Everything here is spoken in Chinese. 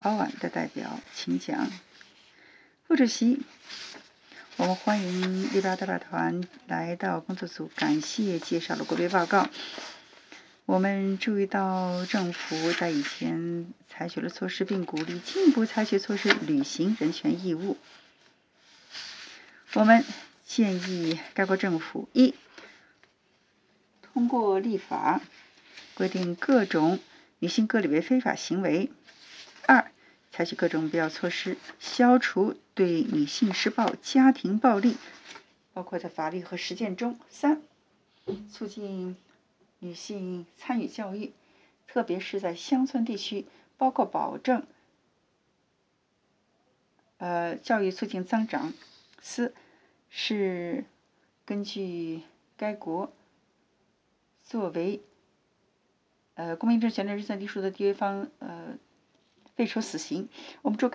早晚的代表，请讲。副主席，我们欢迎6·8代表团来到工作组，感谢介绍了国别报告。我们注意到政府在以前采取了措施，并鼓励进一步采取措施履行人权义务。我们建议该国政府：一、通过立法规定各种女性割礼为非法行为；二、采取各种必要措施，消除对女性施暴、家庭暴力，包括在法律和实践中；三、促进女性参与教育，特别是在乡村地区，包括保证教育促进增长；四是根据该国作为公民证权利人权地书的缔约方废除死刑。我们